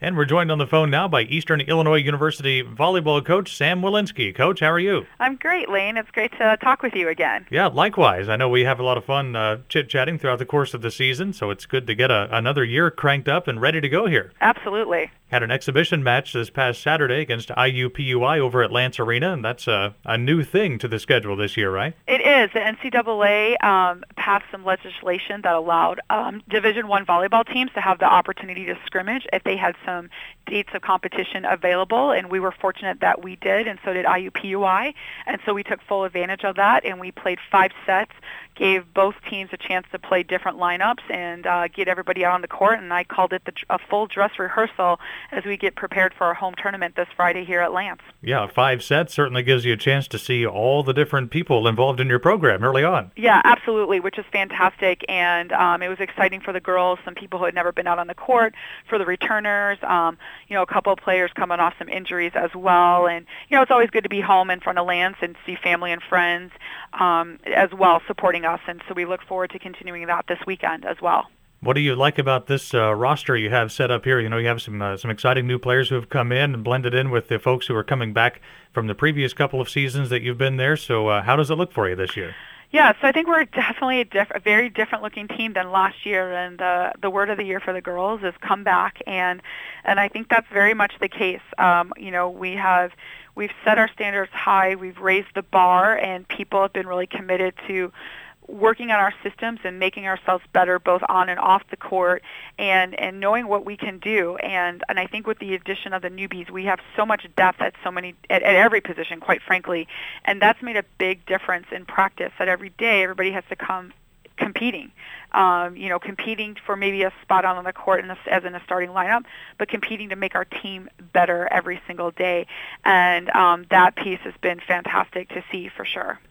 And we're joined on the phone now by Eastern Illinois University volleyball coach Sam Walensky. Coach, how are you? I'm great, Lane. It's great to talk with you again. Yeah, likewise. I know we have a lot of fun chit-chatting throughout the course of the season, so it's good to get another year cranked up and ready to go here. Absolutely. Had an exhibition match this past Saturday against IUPUI over at Lance Arena, and that's a new thing to the schedule this year, right? It is. The NCAA passed some legislation that allowed Division I volleyball teams to have the opportunity to scrimmage if they had some dates of competition available, and we were fortunate that we did, and so did IUPUI. And so we took full advantage of that, and we played 5 sets, gave both teams a chance to play different lineups and get everybody out on the court, and I called it a full dress rehearsal as we get prepared for our home tournament this Friday here at Lance. Yeah, 5 sets certainly gives you a chance to see all the different people involved in your program early on. Yeah, absolutely, which is fantastic, and it was exciting for the girls, some people who had never been out on the court, for the returners, a couple of players coming off some injuries as well, and it's always good to be home in front of Lance and see family and friends as well supporting us, and so we look forward to continuing that this weekend as well. What do you like about this roster you have set up here? You have some exciting new players who have come in and blended in with the folks who are coming back from the previous couple of seasons that you've been there. So how does it look for you this year? Yeah, so I think we're definitely a very different-looking team than last year, and the word of the year for the girls is come back, and I think that's very much the case. We've set our standards high, we've raised the bar, and people have been really committed to working on our systems and making ourselves better both on and off the court and knowing what we can do. And I think with the addition of the newbies, we have so much depth at every position, quite frankly, and that's made a big difference in practice, that every day everybody has to come competing, competing for maybe a spot on the court as in a starting lineup, but competing to make our team better every single day. And that piece has been fantastic to see for sure.